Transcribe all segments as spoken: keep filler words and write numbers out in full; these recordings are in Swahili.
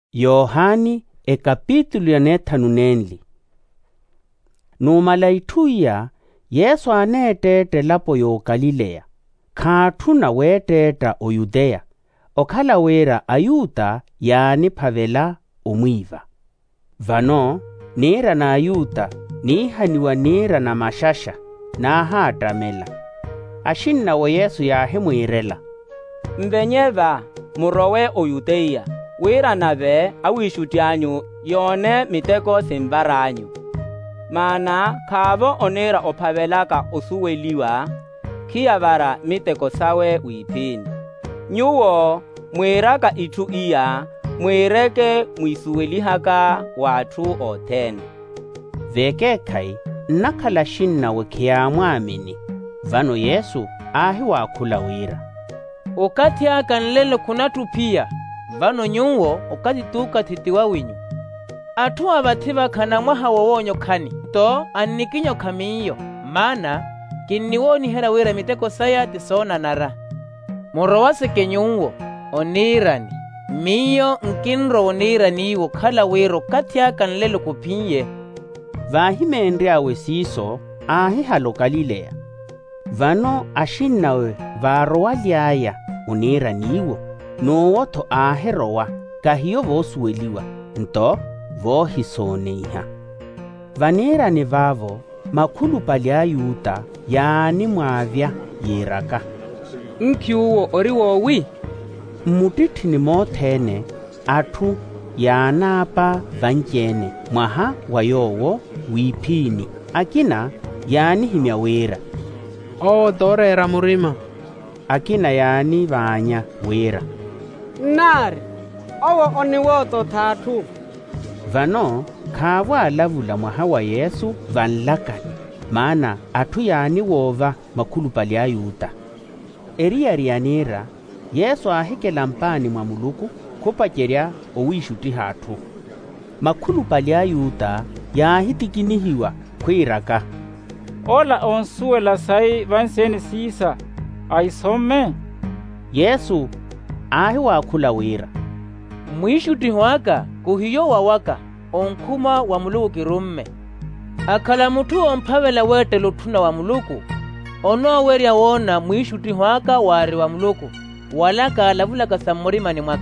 Yohani ekapitulo ya nethanu nenli. Numala ithuya Yesu aneetete lapo yo Galileya, khathuna weeteta o Yudeya, okhala wera Ayuda yaani phavela omwiva. Vano nira na Ayuda nihaniwa nira na mashasha nahaattamela. Ashinna wa Yesu yaahimwirela. Mvenyeva murowe o Yudeya, wira nave awishutyanyu yone miteko simbaranyu. Mana khavo onera ophavelaka osuweliwa, khiyavara miteko sawe wiphini. Nyuwo mwiraka ithu iya, mwireke mwisuwelihaka wathu othene. Vekekhai nnakhala shinna wekhiya mwamini. Vano Yesu ahi waakhula wira. Ukati aka nlelo kunatupia, vano nyuwo ukati tuka titiwa winyu. Atu abathiva khana mwaha wowonyo khani, to annikinyo khamiyo, mana kinniwoni hera wira miteko saya tisona nara. Murowase kenyuwo, onirani, miyo nkinro oniraniwo khala wiro kati aka nlelo kupinye. Vahimeenre awe siso ahi halo Galileya. Vano ashinnawe varowa lyaya oniraniwo, nuwotho aherowa kahiyo vosuweliwa, nto vohisoneiha. Vanirani vavo makhulupa lya Ayuda yaani mwaavya yiraka. Nkiuwo ori wowi? Mmutithini moothene athu yaanaapa vanjene mwaha wa yowo wiphini, akina yaani himya wira. O dorera murima. Akina yaani vaanya wira. Nari, owo oniwoto thathu. Vano khaavo alavula mwaha wa Yesu vanlakani, maana athu yaani wova makhulupa lya Ayuda. Eriyariyanira Yesu ahikela mpani mwa Muluku khupacerya owiishutiha athu. Makhulupa lya Ayuda yaahitikinihiwa khwiraka. Ola onsuwela sai vanseni siisa aisome. Yesu ahi waakhula wira. Mwiishutihwaka kuhiyo wawaka onkhuma wa Muluku kirumme. Akhala muthu omphavela weete luthuna wa Muluku, onoowerya wona mwiishutihwaka wari wa Muluku, walaka alavulaka sa mmurimani mwaka.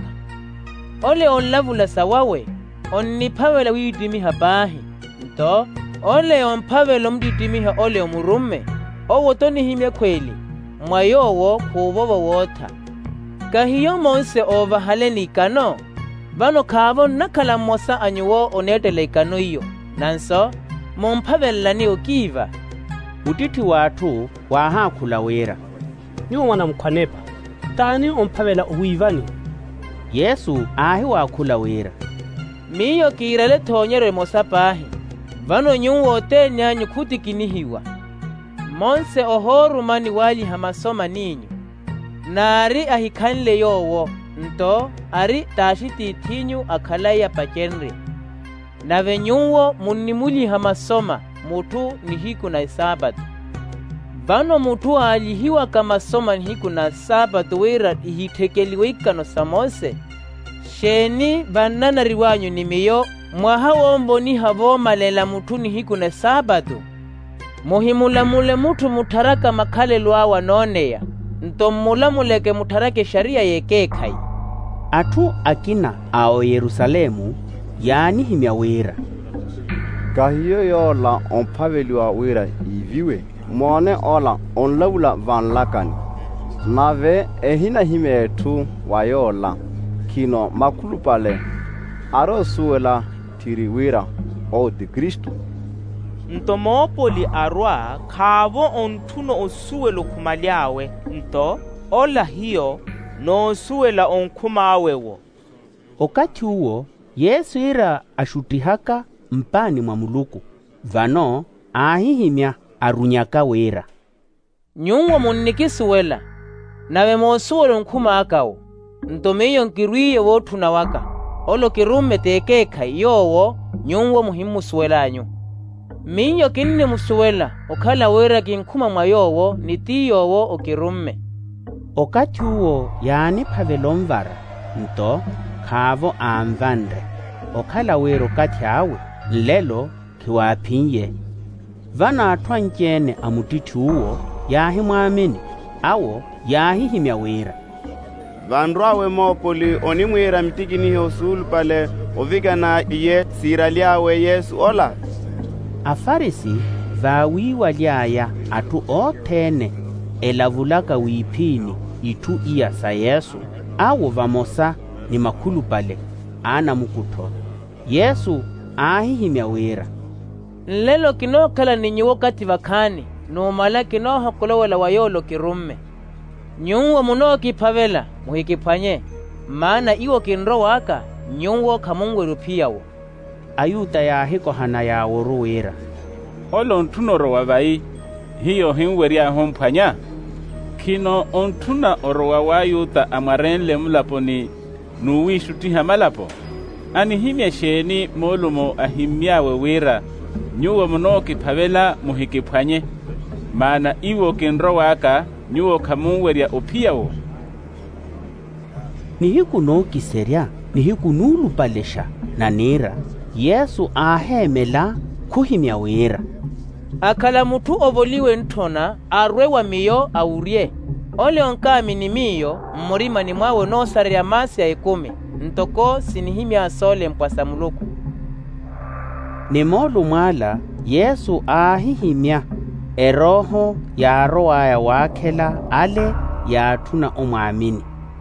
Ole onlavula sawawe, onniphavela wiitimiha paahi, nto ole omphavela omutitimiha ole omurumme, owotonihimye khweli, mwayowo khuvovo wootha. Kahiyo monse ovahaleni ikano, vano khaavo nnakhala mmosa anyuwo oneettela ikano iyo, nanso momphavelelani okiiva. Utithi wathu waahaakhula wira. Nyuwo mwana mkhwanepa, tani omphavela owiivani? Yesu ahi waakhula wira. Miyo kiirele thonyero emosa paahi, vano nyuwo otenyanyu khutikinihiwa. Monse ohorumani waliha masoma ninyu, naari ahikhanle yowo, nto ari taashitithinyu akhalaya pacenre. Nave nyuwo munnimuliha masoma muthu nihiku na Sabato. Vano muthu aalihiwaka masoma nihiku na Sabato wira ihithekeliwe ikano sa Mose, sheni vannanari wanyu nimiyo mwaha womboniha vomalela muthu nihiku na Sabato. Muhimulamule muthu mutharaka makhalelo awa nooneya, nto mmulamuleke mutharake sharia yekeekhai. Athu akina ao Yerusalemu yaani himya wira. Kahiyo yoola omphaveliwa wira iviwe, mwone ola onlavula vanlakani. Nave ehina hime ethu wa yoola, kino makhulupale arosuwela thiri wira o di Kristu. Nto moopoli arwa khaavo onthuno osuwela okhuma lyawe, nto ola hiyo noosuwela onkhuma awewo. Okati uwo Yesu ira ashutihaka mpani mwa Muluku, vano aahihimya arunyaka wira. Nyuwo munnikisuwela, nave moosuwela onkhuma akawo, nto miyo nkirwiye woothuna waka, olo kirumme teekeekhai yowo nyuwo muhimusuwelanyu. Miyo kinni musuwela okhala wira kinkhuma mwa yowo niti yowo okirumme. Okati uwo yaani phavela omvara, nto khavo amvanre okhala wero kathi awe nlelo khiwaphinye vana athwa nkene amutithi uwo yahi mwamini awo yahi himya wira vandu awe mopoli onimwira mitikinihe osulu pale ovikana iye sira lyawe Yesu ola afarisi vawiwa lyaya atu othene elavulaka wiphini itu iya sa Yesu awo vamosa ni makhulu pale ana mukutho Yesu ahihimya wira nlelo kinokhala ninyi wakati vakhani nomala kinohakulowela wayolo kirumme nyuwo munokiphavela muhikiphwanye maana iwo kinro waka nyuwo khamungweru phiyawo ayuta yahikohana yawo ruwira olo nthunoro wa vai hiyo hinweria homphwanya kino onthuna orowa wa yuta amarenle mulaponi nuwishutiha malapo ani himya sheni molumo ahimyawe wira nyuwo munokiphavela muhikiphwanye maana iwo kinro waka nyuwo khamungweria ophiyawo nihiku nookiserya nihiku nuulupalesha nanira Yesu ahemela khuhimya wira akhala muthu ovoliwe nthona arwewa miyo awurye ole onkamini miyo mmurimani mwawe noosarerya masi ya ikumi ntoko sinihimya sole mpwasa muluku nimolu mwala Yesu ahihimya eroho yarowaya wakhela ale yathuna omwamini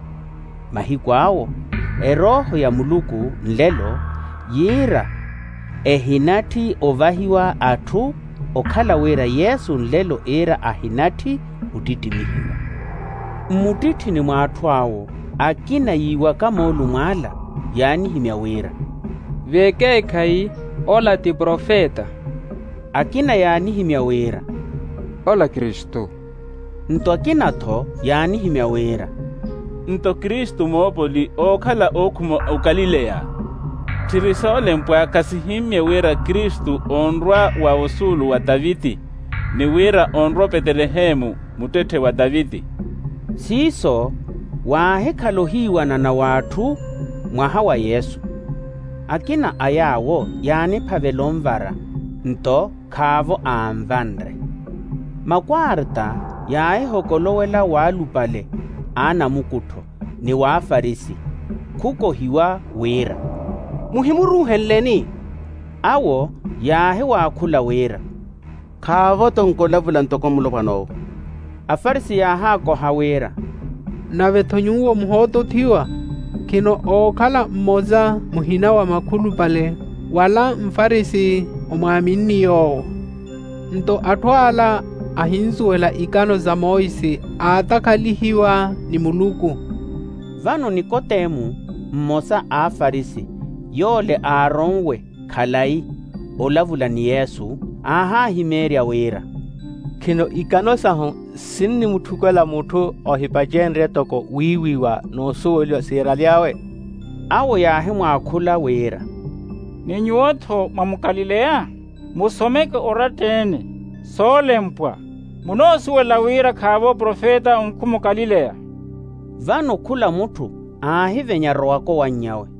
mahiku awo eroho ya muluku nlelo yira ehinathi ovahiwa athu okhala wira Yesu nlelo era ahinathi utitimihiwa mmutithini mwaathu awo akina yiwa kamolu mwala yani himya wira veke khai ola ti profeta akina yani himya wira ola Kristo nto akina tho yani himya wira nto Kristu moopoli okhala okhumo okalileya thirisole mpwa kasihimye wira Kristu onrwa wa usulu wa Davidi ni wira onrwa Betelehemu mutethe wa Davidi siso wahekhalohiwana na wathu mwaha wa Yesu akina ayawo yani phavelomvara nto khavo amvanre makwarta yaehokolowela waalupale ana mukutho ni waafarisi khukohiwa wira muhimuruhenleni awo yahe waakhula wira khavo tonkolavula ntokomulopanowo afarisi yahakoha wira navetho nyuwo muhoto thiwa kino okhala mmoza muhina wa makhulu pale wala mfarisi omwaminiyo nto athwala ahinzuwela ikano za Moisi atakhalihiwa ni muluku vano Nikodemu mmosa aafarisi yole aaronwe khalai olavula ni Yesu ahahimerya wira kino ikano saho sinni muthukwela muthu ohipajenre toko wiwiwa noosuweliwa sira lyawe awo yahe mwaakhula wira ninyi wotho mwamukalileya musomeke oratene sole mpwa munoosuwela wira khavo profeta onkhumu Galileya vano khula muthu ahivenya rowako wa nyawe